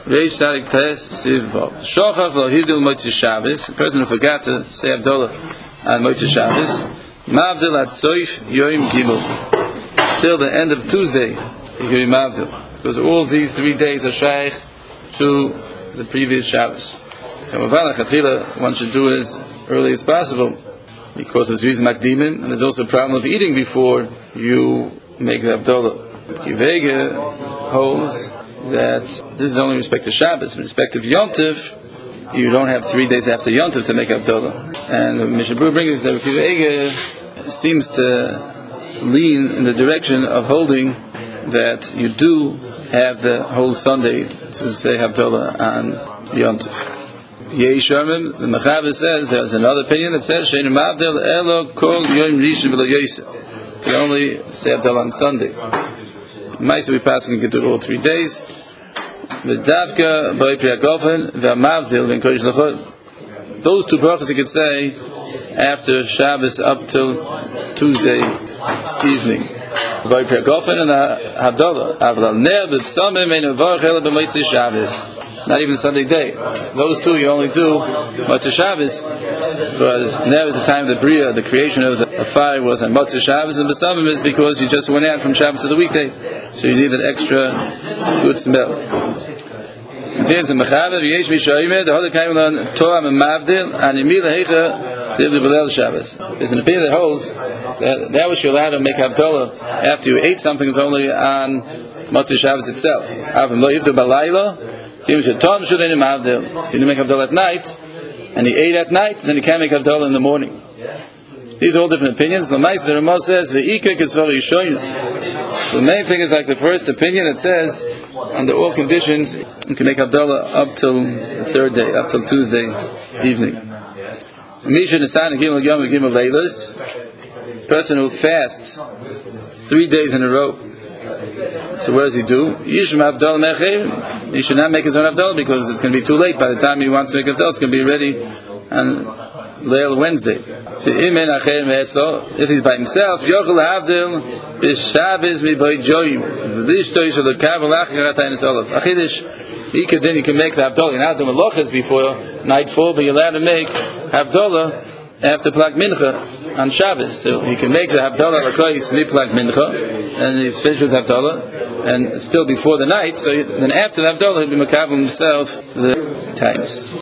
Reish Tzadik Tes Siv Vav. Shochach lo hivdil Motzei Shabbos. A person who forgot to say Havdalah on Motzei Shabbos. Mavdil at Soif Yom Gimel. Till the end of Tuesday, he can be Mavdil. Because all these 3 days are shaykh to the previous Shabbos. One should do it as early as possible because of Zviz Makdimim, and there's also a problem of eating before you make the Havdalah. Yivege holds that this is only in respect to Shabbos. In respect of Yom Tov, you don't have 3 days after Yom Tov to make Havdalah. And the Mishnah Berurah brings that Yivege seems to lean in the direction of holding that you do have the whole Sunday to say Havdalah on Yom Tov. Yesh Sharmim, the Mechaber says there's another opinion that says Shein Mavdil Elo Kol Yom Rishon V'Lo Yosef. You can only say Havdalah on Sunday. Ma'aseh we passing can do it all 3 days. V'Davka B'Oi Pri HaGofen V'Mavdil V'En Kodesh L'Chol. Those two brachas you could say after Shabbos up till Tuesday evening. B'Oi Pri HaGofen and Havdalah. Avla Ner B'Psamim Ein Avarch Ela B'Motzei Shabbos. Not even Sunday day. Those two you only do Motzei Shabbos, because now is the time of the Bria, the creation of the fire was on Motzei Shabbos, and B'Samim is because you just went out from Shabbos to the weekday, so you need an extra good smell. Continues the Mechaber, V'yesh Mishayimer, the Holy Kaimelan Torah Mavdil, and Emil Heicha Tivli B'Leil Shabbos. There's an opinion that holds that which you're allowed to make Havdalah after you ate something is only on Motzei Shabbos itself. Avim Lo Yivdu B'Layla. If you make Havdalah at night, and he ate at night, then you can't make Havdalah in the morning. These are all different opinions. The Ma'aseh the Ramah says, the main thing is like the first opinion that says, under all conditions, you can make Havdalah up till the third day, up till Tuesday evening. Person who fasts 3 days in a row. So what does he do? He should not make his own Havdalah because it's going to be too late. By the time he wants to make Havdalah, it's going to be ready on Leil Wednesday. If he's by himself, he can make the Havdalah. You're not doing Melachos before nightfall, but you're allowed to make Havdalah after Plak Mincha on Shabbos. So he can make the Havdalah L'Koyis Miplak Mincha, and he's finished with Havdalah, and it's still before the night, so then after the Havdalah he'll be Mekabel himself the times.